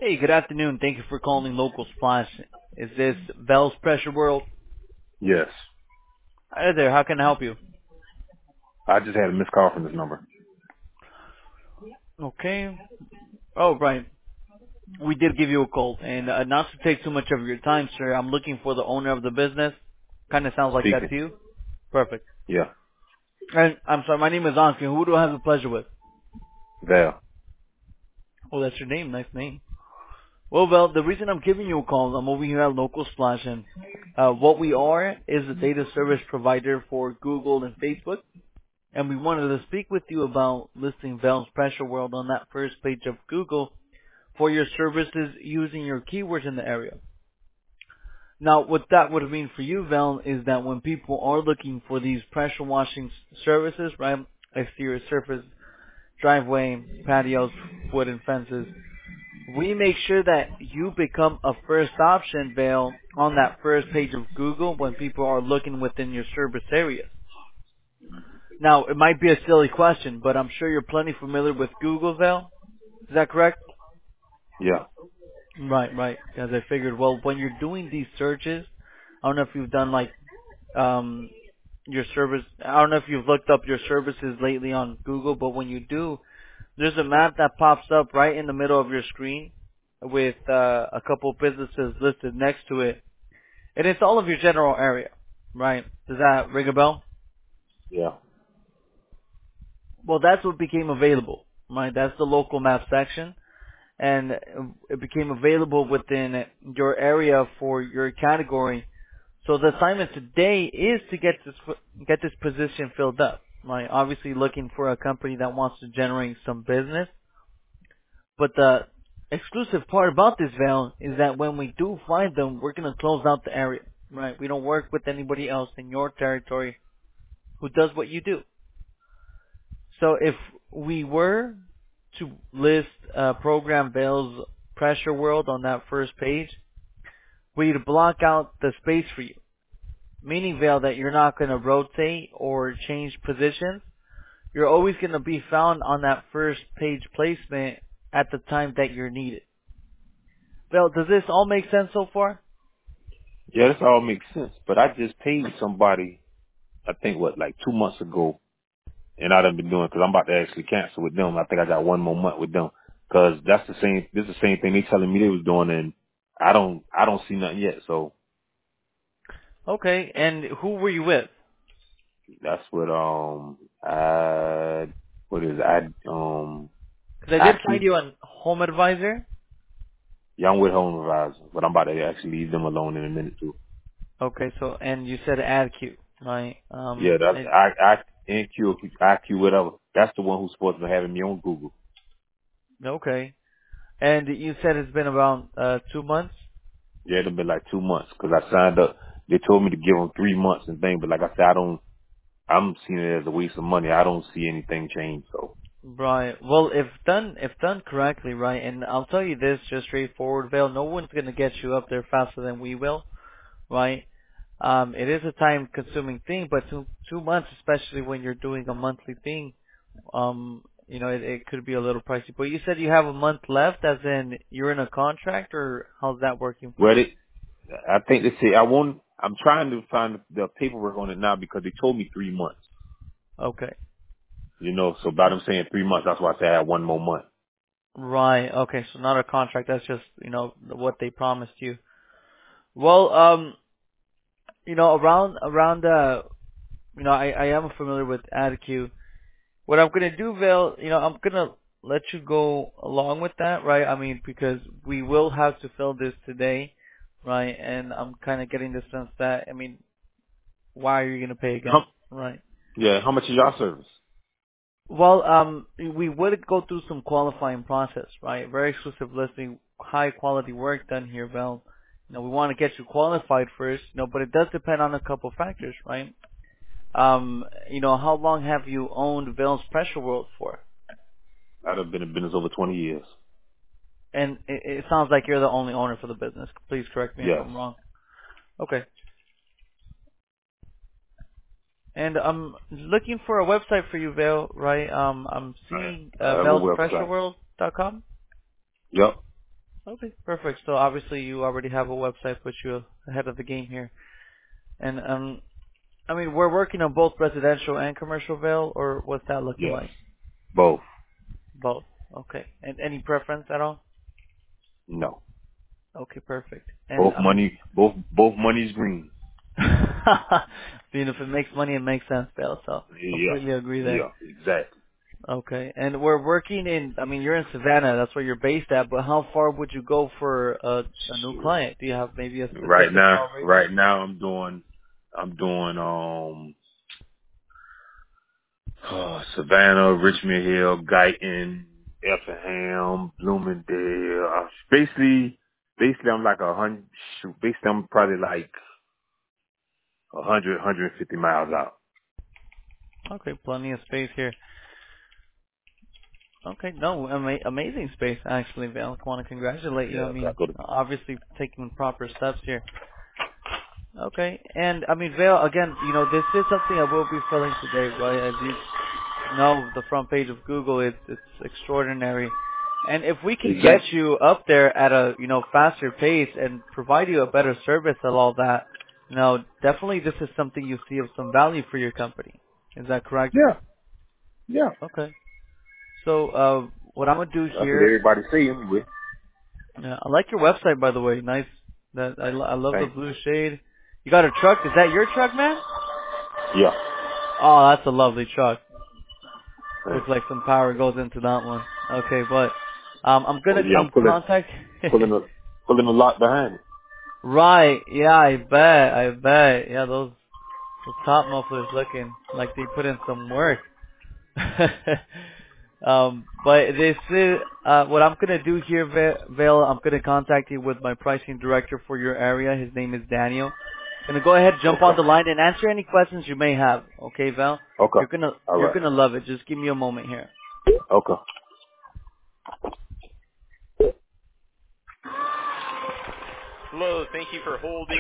Hey, good afternoon. Thank you for calling Local Splash. Is this Bell's Pressure World? Yes. Hi there. How can I help you? I just had a missed call from this number. Okay. Oh, right. We did give you a call, and not to take too much of your time, sir. I'm looking for the owner of the business. Kind of sounds like that Speaking. to you. Perfect. Yeah. And I'm sorry. My name is Anki. Who do I have the pleasure with? Val. Oh, that's your name. Nice name. Well, the reason I'm giving you a call, I'm over here at Local Splash, and what we are is a data service provider for Google and Facebook. And we wanted to speak with you about listing Val's Pressure World on that first page of Google for your services using your keywords in the area. Now, what that would mean for you, Val, is that when people are looking for these pressure washing services, right, exterior surface, driveway, patios, wood and fences, we make sure that you become a first option, Val, on that first page of Google when people are looking within your service area. Now, it might be a silly question, but I'm sure you're plenty familiar with Google, Val. Is that correct? Yeah. Right. As I figured. Well, when you're doing these searches, I don't know if you've done like um your service. I don't know if you've looked up your services lately on Google, but when you do, there's a map that pops up right in the middle of your screen with a couple of businesses listed next to it, and it's all of your general area. Right? Does that ring a bell? Yeah. Well, that's what became available. Right? That's the local map section. And it became available within your area for your category. So the assignment today is to get this position filled up. Right? Obviously, looking for a company that wants to generate some business. But the exclusive part about this, Val, is that when we do find them, we're going to close out the area. Right? We don't work with anybody else in your territory who does what you do. So if we were to list program Bell's Pressure World on that first page, we'd block out the space for you. Meaning, Vale, that you're not going to rotate or change positions. You're always going to be found on that first page placement at the time that you're needed. Vale, does this all make sense so far? Yeah, this all makes sense. But I just paid somebody, I think like 2 months ago, and I done been doing, cause I'm about to actually cancel with them. I think I got one more month with them. Cause this is the same thing they telling me they was doing, and I don't see nothing yet. So Okay, and who were you with? that's what, what is it? Because I did find IQ. you on Home Advisor. Yeah, I'm with Home Advisor, but I'm about to actually leave them alone in a minute too. Okay, so, and you said AdQ, right? Yeah, that's NQ, IQ, whatever. That's the one who's supposed to be having me on Google. Okay. And you said it's been around 2 months? Yeah, it'll been like 2 months because I signed up. They told me to give them 3 months and things, but like I said, I'm seeing it as a waste of money. I don't see anything change. So Right. Well, if done correctly, right, and I'll tell you this just straightforward, Vale, no one's gonna get you up there faster than we will, right? It is a time consuming thing, but 2 months, especially when you're doing a monthly thing, it could be a little pricey. But you said you have a month left, as in you're in a contract, or how's that working for well, you? I think they say I'm trying to find the paperwork on it now because they told me 3 months. Okay. So by them saying 3 months, that's why I say I have one more month. Right. Okay. So not a contract. That's just what they promised you. Well, around I am familiar with AdQ. What I'm gonna do, Vale, I'm gonna let you go along with that, right? I mean, because we will have to fill this today, right? And I'm kind of getting the sense that, I mean, why are you gonna pay again, How, right? yeah, how much is your service? Well, we would go through some qualifying process, right? Very exclusive listing, high quality work done here, Val. We want to get you qualified first, but it does depend on a couple factors, right? How long have you owned Vail's Pressure World for? I've been in business over 20 years. And it sounds like you're the only owner for the business. Please correct me if Yes. I'm wrong. Okay. And I'm looking for a website for you, Vail, right? I'm seeing I have a website. Vail'sPressureWorld.com. Yep. Okay, perfect. So obviously you already have a website, puts you ahead of the game here. And I mean, we're working on both residential and commercial Vail, or what's that looking Yes. like? Both. Both. Okay. And any preference at all? No. Okay, perfect. And Both I mean, money. Both money's green. being if it makes money, it makes sense, Vail. So Yeah. completely agree there. Yeah. Exactly. Okay. And we're working in. I mean, you're in Savannah. That's where you're based at. But how far would you go for a new Shoot. client? Do you have maybe a Right specific now. call radius? Right now, I'm doing Savannah, Richmond Hill, Guyton, Effingham, Bloomingdale. Basically, I'm like 100. Shoot, basically, I'm probably like 150 miles out. Okay, plenty of space here. Okay, no, amazing space actually, Val. I want to congratulate you. I Yeah, I mean, go to. obviously taking proper steps here. Okay, and I mean, Val, again, this is something I will be filling today, right? As you know, the front page of Google, it's extraordinary. And if we can get Exactly. you up there at a, faster pace and provide you a better service and all that, definitely this is something you see of some value for your company. Is that correct? Yeah. Yeah. Okay. So, what I'm gonna do That's what here. everybody say anyway. Yeah, I like your website, by the way. Nice. That I love the Thanks. blue shade. You got a truck? Is that your truck, man? Yeah. Oh, that's a lovely truck. Looks Thanks. like some power goes into that one. Okay, but Oh yeah, I'm I'm contact. pulling a lot behind it. Right. Yeah, I bet. I bet. Yeah, those top mufflers looking like they put in some work. But this is what I'm gonna do here, Vale. I'm gonna contact you with my pricing director for your area. His name is Daniel. Gonna go ahead, jump on Okay. the line, and answer any questions you may have. Okay, Val. Okay. All You're right. gonna love it. Just give me a moment here. Okay. Hello, thank you for holding.